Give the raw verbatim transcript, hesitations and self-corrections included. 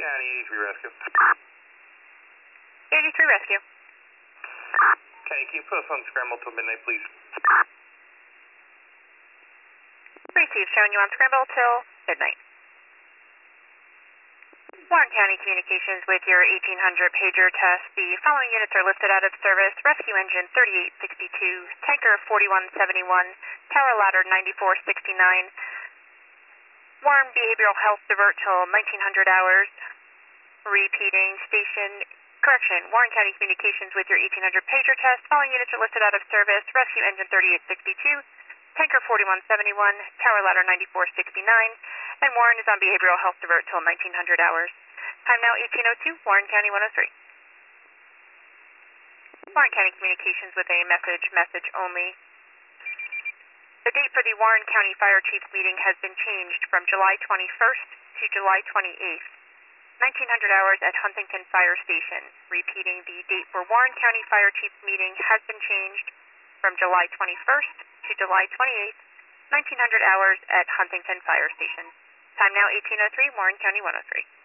County, eighty-three Rescue. eighty-three Rescue. County, can you put us on scramble till midnight, please? Received, showing you on scramble till midnight. Warren County Communications with your eighteen hundred pager test. The following units are listed out of service: Rescue Engine thirty-eight sixty-two, Tanker forty-one seventy-one, Tower Ladder ninety-four sixty-nine, Warren Behavioral Health Divert till nineteen hundred hours. Repeating station, correction, Warren County Communications with your eighteen hundred pager test. Following units are listed out of service: Rescue Engine thirty-eight sixty-two, Tanker forty-one seventy-one, Tower Ladder ninety-four sixty-nine, and Warren is on Behavioral Health Divert till nineteen hundred hours. Time now eighteen oh two, Warren County one oh three. Warren County Communications with a message, message only. The date for the Warren County Fire Chiefs meeting has been changed from July twenty-first to July twenty-eighth, nineteen hundred hours at Huntington Fire Station. Repeating, the date for Warren County Fire Chiefs meeting has been changed from July twenty-first to July twenty-eighth, nineteen hundred hours at Huntington Fire Station. Time now eighteen oh three, Warren County one oh three.